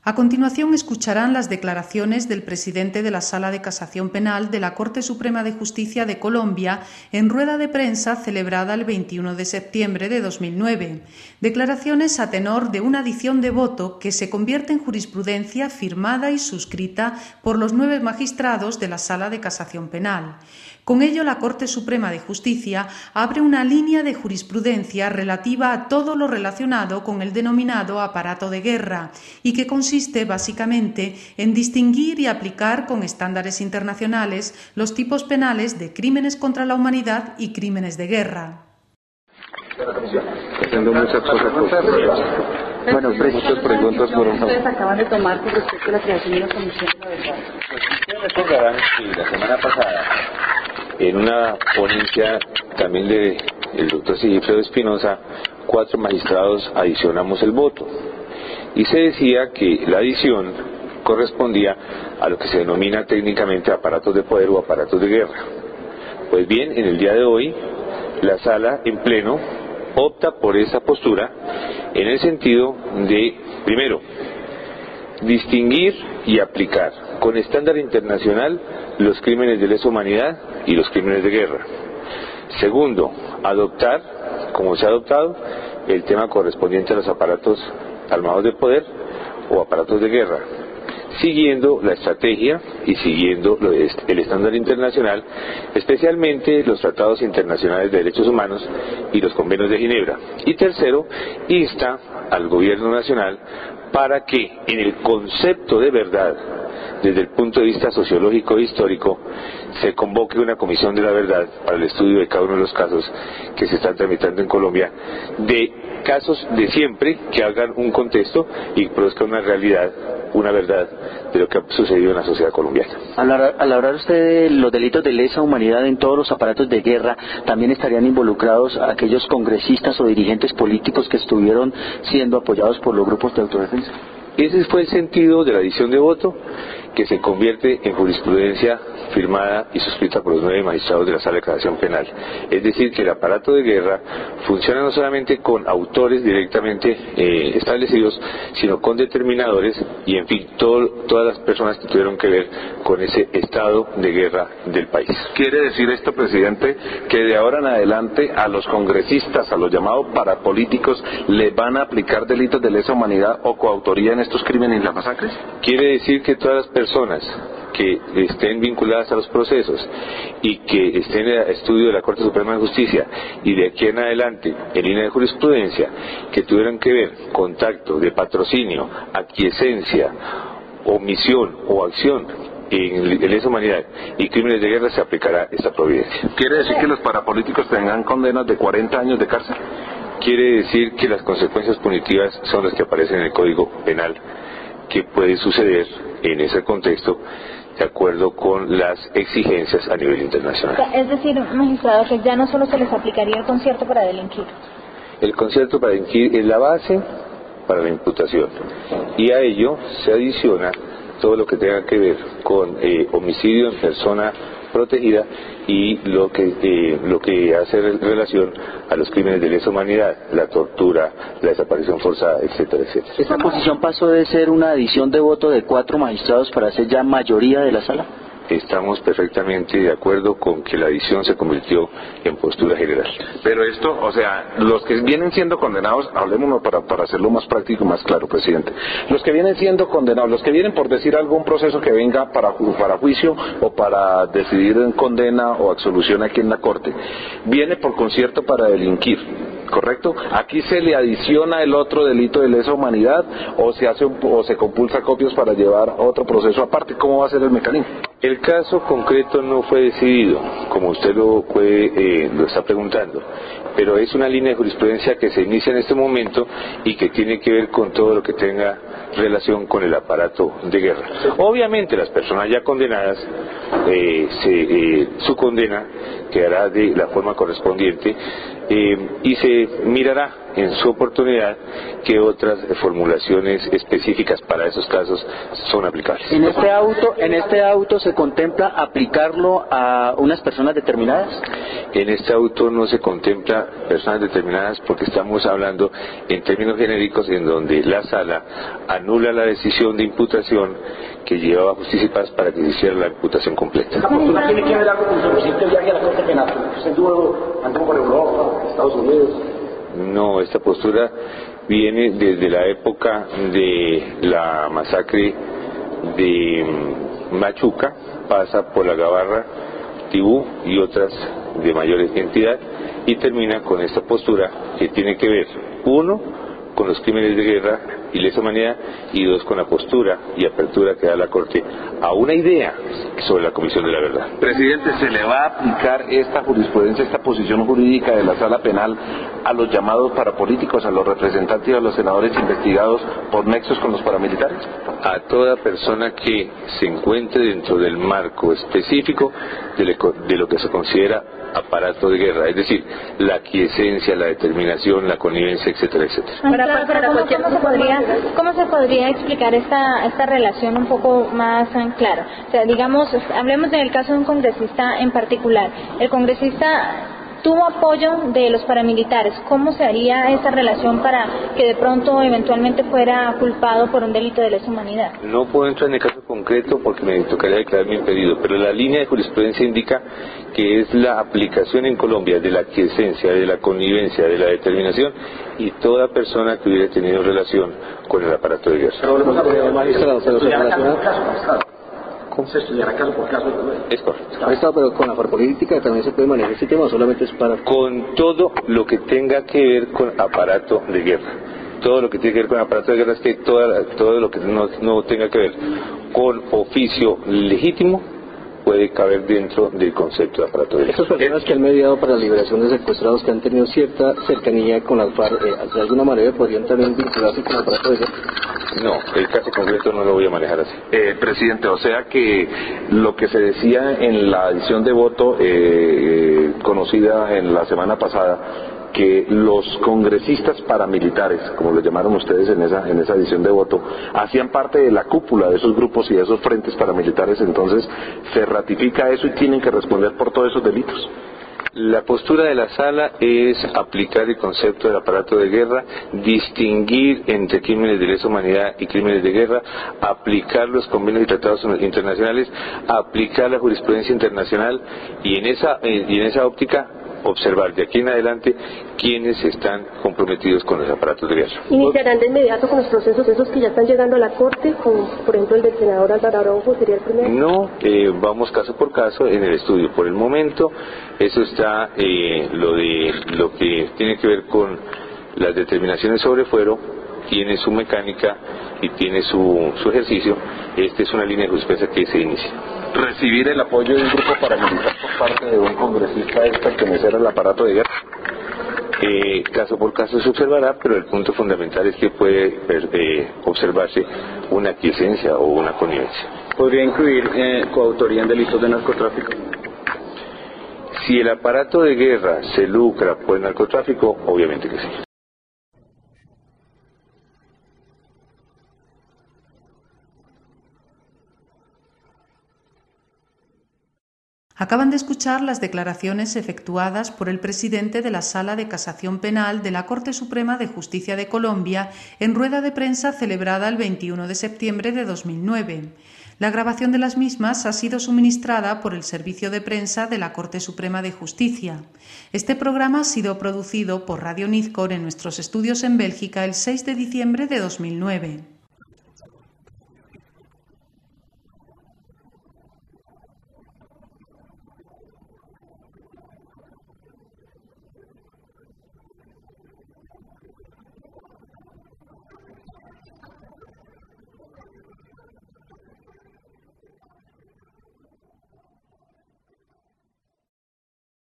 A continuación escucharán las declaraciones del presidente de la Sala de Casación Penal de la Corte Suprema de Justicia de Colombia en rueda de prensa celebrada el 21 de septiembre de 2009. Declaraciones a tenor de una adición de voto que se convierte en jurisprudencia firmada y suscrita por los 9 magistrados de la Sala de Casación Penal. Con ello, la Corte Suprema de Justicia abre una línea de jurisprudencia relativa a todo lo relacionado con el denominado aparato de guerra y que consiste básicamente en distinguir y aplicar con estándares internacionales los tipos penales de crímenes contra la humanidad y crímenes de guerra. Haciendo muchas cosas. Bueno, muchas preguntas por un favor. Ustedes acaban de tomar con respecto a la creación de una comisión de la verdad. Ustedes recordarán que la semana pasada, en una ponencia también del doctor Sigifredo Espinosa, 4 magistrados adicionamos el voto. Y se decía que la adición correspondía a lo que se denomina técnicamente aparatos de poder o aparatos de guerra. Pues bien, en el día de hoy, la sala en pleno opta por esa postura en el sentido de, primero, distinguir y aplicar con estándar internacional los crímenes de lesa humanidad y los crímenes de guerra. Segundo, adoptar, como se ha adoptado, el tema correspondiente a los aparatos armados de poder o aparatos de guerra, siguiendo la estrategia y siguiendo el estándar internacional, especialmente los tratados internacionales de derechos humanos y los convenios de Ginebra. Y tercero, insta al gobierno nacional para que en el concepto de verdad, desde el punto de vista sociológico e histórico, se convoque una comisión de la verdad para el estudio de cada uno de los casos que se están tramitando en Colombia, de casos de siempre que hagan un contexto y produzcan una realidad, una verdad de lo que ha sucedido en la sociedad colombiana. Al hablar usted de los delitos de lesa humanidad en todos los aparatos de guerra, ¿también estarían involucrados aquellos congresistas o dirigentes políticos que estuvieron siendo apoyados por los grupos de autodefensa? Ese fue el sentido de la adición de voto, que se convierte en jurisprudencia firmada y suscrita por los 9 magistrados de la Sala de Casación Penal. Es decir, que el aparato de guerra funciona no solamente con autores directamente establecidos, sino con determinadores y, en fin, todas las personas que tuvieron que ver con ese estado de guerra del país. ¿Quiere decir esto, presidente, que de ahora en adelante a los congresistas, a los llamados parapolíticos, les van a aplicar delitos de lesa humanidad o coautoría en estos crímenes y las masacres? Quiere decir que todas las personas que estén vinculadas a los procesos y que estén en el estudio de la Corte Suprema de Justicia y de aquí en adelante en línea de jurisprudencia, que tuvieran que ver contacto de patrocinio, aquiescencia, omisión o acción en lesa humanidad y crímenes de guerra, se aplicará esta providencia. ¿Quiere decir que los parapolíticos tengan condenas de 40 años de cárcel? Quiere decir que las consecuencias punitivas son las que aparecen en el Código Penal, que puede suceder en ese contexto de acuerdo con las exigencias a nivel internacional. Es decir, magistrado, que ya no solo se les aplicaría el concierto para delinquir. El concierto para delinquir es la base para la imputación y a ello se adiciona todo lo que tenga que ver con homicidio en persona protegida y lo que hace relación a los crímenes de lesa humanidad, la tortura, la desaparición forzada, etcétera, etcétera. ¿Esta posición pasó de ser una adición de voto de 4 magistrados para ser ya mayoría de la sala? Estamos perfectamente de acuerdo con que la adición se convirtió en postura general. Pero esto, o sea, los que vienen siendo condenados, hablemoslo para hacerlo más práctico y más claro, presidente. Los que vienen siendo condenados, los que vienen por decir algún proceso que venga para juicio o para decidir en condena o absolución aquí en la Corte, viene por concierto para delinquir, ¿correcto? Aquí se le adiciona el otro delito de lesa humanidad o se compulsa copios para llevar otro proceso aparte. ¿Cómo va a ser el mecanismo? El caso concreto no fue decidido, como usted lo está preguntando, pero es una línea de jurisprudencia que se inicia en este momento y que tiene que ver con todo lo que tenga relación con el aparato de guerra. Obviamente las personas ya condenadas, su condena quedará de la forma correspondiente y se mirará en su oportunidad qué otras formulaciones específicas para esos casos son aplicables. ¿En este auto se contempla aplicarlo a unas personas determinadas? En este auto no se contempla personas determinadas porque estamos hablando en términos genéricos en donde la sala anula la decisión de imputación que llevaba a Justicia y Paz para que se hiciera la imputación completa. ¿La postura tiene que ver algo con su reciente viaje a la Corte Penal? ¿Usted anduvo por Europa, Estados Unidos? No, esta postura viene desde la época de la masacre de Machuca, pasa por la Gabarra, Tibú y otras de mayor entidad y termina con esta postura que tiene que ver, uno, con los crímenes de guerra y lesa humanidad, y dos, con la postura y apertura que da la Corte a una idea sobre la Comisión de la Verdad. Presidente, ¿se le va a aplicar esta jurisprudencia, esta posición jurídica de la Sala Penal a los llamados parapolíticos, a los representantes y a los senadores investigados por nexos con los paramilitares? A toda persona que se encuentre dentro del marco específico de lo que se considera aparato de guerra, es decir, la aquiescencia, la determinación, la connivencia, etcétera, etcétera. ¿Cómo se podría explicar esta relación un poco más clara? O sea, digamos, hablemos del caso de un congresista en particular. El congresista tuvo apoyo de los paramilitares. ¿Cómo se haría esa relación para que de pronto eventualmente fuera culpado por un delito de lesa humanidad? No puedo entrar en el caso concreto porque me tocaría declarar mi impedido, pero la línea de jurisprudencia indica que es la aplicación en Colombia de la aquiescencia, de la connivencia, de la determinación y toda persona que hubiera tenido relación con el aparato de guerra. Se estudiará caso por caso. Es correcto. Pero con la farpolítica también se puede manejar este tema, solamente es para... Con todo lo que tenga que ver con aparato de guerra. Todo lo que tiene que ver con aparato de guerra es que todo lo que no tenga que ver con oficio legítimo puede caber dentro del concepto de aparato de guerra. Estas personas que han mediado para la liberación de secuestrados que han tenido cierta cercanía con las FARC, de alguna manera podrían también vincularse con el aparato de guerra. No, el caso concreto no lo voy a manejar así. Presidente, o sea que lo que se decía en la adición de voto conocida en la semana pasada, que los congresistas paramilitares, como lo llamaron ustedes en esa edición de voto, hacían parte de la cúpula de esos grupos y de esos frentes paramilitares, entonces se ratifica eso y tienen que responder por todos esos delitos. La postura de la sala es aplicar el concepto del aparato de guerra, distinguir entre crímenes de lesa humanidad y crímenes de guerra, aplicar los convenios y tratados internacionales, aplicar la jurisprudencia internacional y en esa óptica observar de aquí en adelante quiénes están comprometidos con los aparatos de guerra. ¿Iniciarán de inmediato con los procesos esos que ya están llegando a la Corte, como por ejemplo el del senador Álvaro Arango, sería el primero? No, vamos caso por caso en el estudio. Por el momento, eso está lo que tiene que ver con las determinaciones sobre fuero, tiene su mecánica y tiene su ejercicio. Esta es una línea de jurisprudencia que se inicia. ¿Recibir el apoyo de un grupo paramilitar por parte de un congresista es pertenecer al aparato de guerra? Caso por caso se observará, pero el punto fundamental es que puede observarse una aquiescencia o una connivencia. ¿Podría incluir coautoría en delitos de narcotráfico? Si el aparato de guerra se lucra por el narcotráfico, obviamente que sí. Acaban de escuchar las declaraciones efectuadas por el presidente de la Sala de Casación Penal de la Corte Suprema de Justicia de Colombia en rueda de prensa celebrada el 21 de septiembre de 2009. La grabación de las mismas ha sido suministrada por el Servicio de Prensa de la Corte Suprema de Justicia. Este programa ha sido producido por Radio Nizcor en nuestros estudios en Bélgica el 6 de diciembre de 2009.